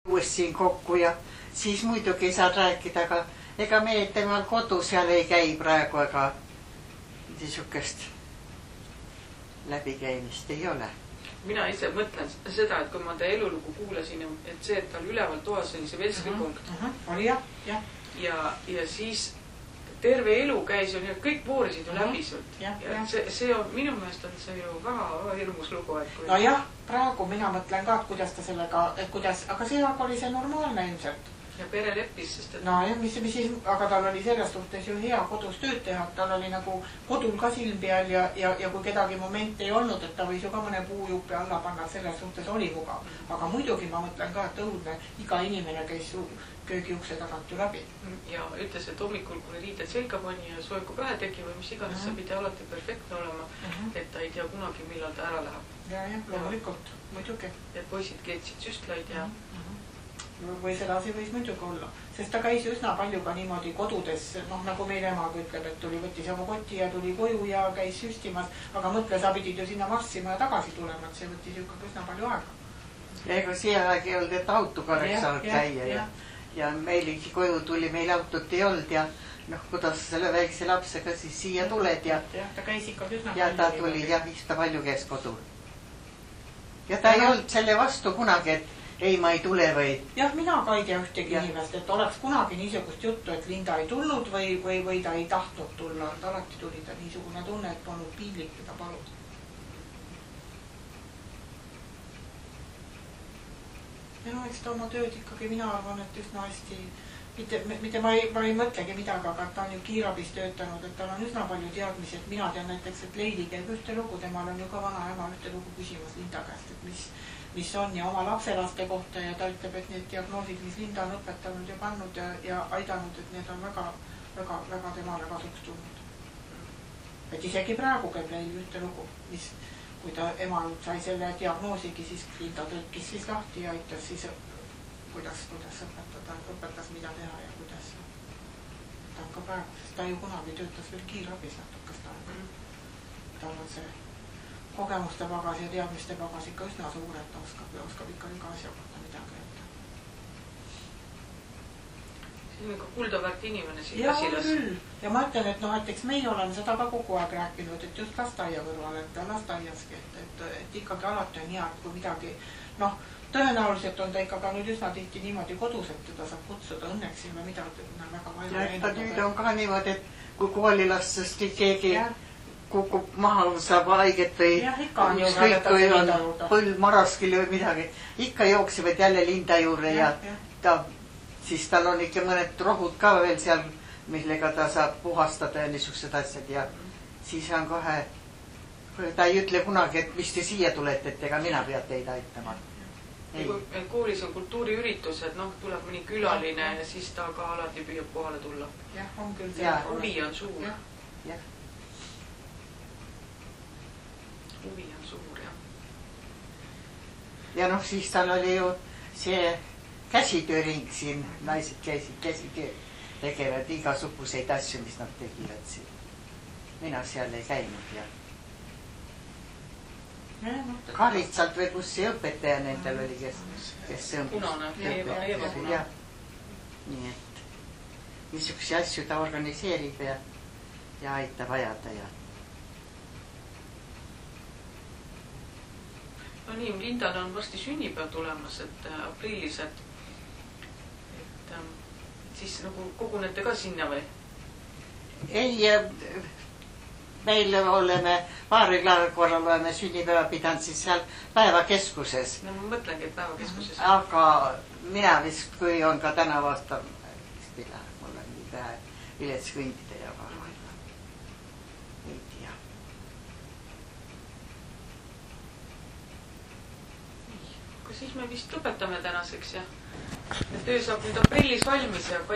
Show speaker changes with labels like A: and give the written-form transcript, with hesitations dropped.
A: uuesti siin kokku ja siis muidugi ei saa rääkida, aga ega me temal kodu seal ei käi praegu, ega niisugust läbikäimist ei ole.
B: Mina ise mõtlen seda, et kui ma ta elulugu kuulasin, et see, et tal üleval toas oli see veskripunkt.
A: Oli jah.
B: Ja siis terve elu käis ju, kõik voorisid ju läbi sult. Ja see on, minu meelest on see ju väga hirmus lugu.
C: No jah, praegu mina mõtlen ka, et kuidas ta sellega, aga see oli see normaalne ilmselt.
B: Ja pere leppis, sest et...
C: No jah, aga tal oli selles suhtes ju hea kodus tööd teha, tal oli nagu kodul ka silm peal ja kui kedagi momente ei olnud, et ta võis ju ka mõne puujuppe alla panna, selles suhtes oli mugav. Aga muidugi ma mõtlen ka, et õudne iga inimene käis köögiukse tagant ju läbi.
B: Ja ütles, et hommikul, kui riided selga pani ja soeku pähe tegi või mis iganes, sa pidi alati perfektne olema, et ta ei tea kunagi, millal ta ära läheb.
C: Ja, loomulikult, muidugi.
B: Et poisid keetsid süstlaid ja...
C: Või sedasi võis muidugi olla. Sest ta käis üsna palju ka niimoodi kodudes, nagu meil emaga ütleb, et võttis oma koti ja tuli koju ja käis süstimas, aga mõtle, sa pidid ju sinna massima ja tagasi tulema, et see võttis ikkagi üsna palju aega.
A: Ja ega see aeg ei olnud, et autoga oleks saanud käia ja meiligi koju tuli, meil autot ei olnud ja kuidas selle väikse lapsega siis siia tuled ja
C: ta käis ikkagi üsna
A: ja ta tuli ja vista palju käes kodu. Ja ta ei olnud selle vastu kunagi, et ei, ma ei tule või... Jah, mina ka ei tea ühtegi inimest, et oleks kunagi niisugust juttu, et Linda ei tulnud või ta ei tahtnud tulla. Alati tuli ta niisugune tunne, et polnud piinlik, mida palud. Ja eks ta oma tööd ikkagi mina arvan, et üsna hästi... Mitte ma ei mõtlegi midagi, aga ta on ju kiirabis töötanud, et tal on üsna palju teadmisi, et mina tean näiteks, et Leili käib ühte lugu, temal on ju ka vana ema ühte lugu küsimas Linda käest, et mis on ja oma lapselaste kohta ja ta ütleb, et need diagnoosid, mis Linda on õpetanud ja pannud ja aidanud, et need on väga temale kasuks tulnud. Et isegi praegu käib Leili ühte lugu, kui ta emal sai selle diagnoosigi, siis Linda tõlkis siis lahti ja aitas siis kuidas õpetas mida teha ja kuidas ta on ka praegu, sest ta ju kunagi töötas veel kiirabis natukest aega. Tal on see kogemuste pagas ja teadmiste pagas ikka üsna suur, et ta oskab ikka iga asja kohta midagi öelda.
B: See on ikka kuldaväärt inimene siin
C: Kasilas. Ja küll. Ja ma ütlen, et näiteks meie oleme seda ka kogu aeg rääkinud, et just lasteaia kõrval, et lasteaiaski, et ikkagi alati on hea, et kui midagi, tõenäoliselt on ta ikkagi nüüd üsna tihti niimoodi kodus, et teda saab kutsuda õnneks ilma midagi väga vaja.
A: Ja ikka nüüd on ka niimoodi, et kui koolilastest keegi kukub maha, saab haiget või ükskõik, kui on põlv maraskil või midagi, ikka jooksivad jälle Linda juurde ja siis tal on ikka mõned rohud ka veel seal, millega ta saab puhastada ja niisugused asjad ja siis on kohe, ta ei ütle kunagi, et mis te siia tulete, et ega mina pead teid aitama.
B: Koolis on kultuuriüritus, et tuleb mõni külaline ja siis ta ka alati püüab kohale tulla.
C: Jah, on küll.
B: Huvi on suur. Huvi on suur, jah.
A: Ja siis tal oli ju see käsitööring siin, naised käisid käsitöö, tegevad igasuguseid asju, mis nad tegivad siin. Mina seal ei käinud ja Karitsalt või kus see õpetaja nendel oli, kes see on
B: punane, Eeva punane.
A: Nii et niisuguse asju ta organiseerib ja aitab ajada ja
B: no nii, Lindal on varsti sünnipäev tulemas, et aprillis, et siis kogunete ka sinna või?
A: Ei, meil oleme paari korral oleme sünnipäeva pidanud siis seal päevakeskuses.
B: No ma mõtlengi, et päevakeskuses.
A: Aga mina vist, kui on ka tänav aasta, mul on nii vähe vilets kõndida ja ei tea.
B: Aga siis me vist lõpetame tänaseks ja töö saab nüüd aprillis valmis ja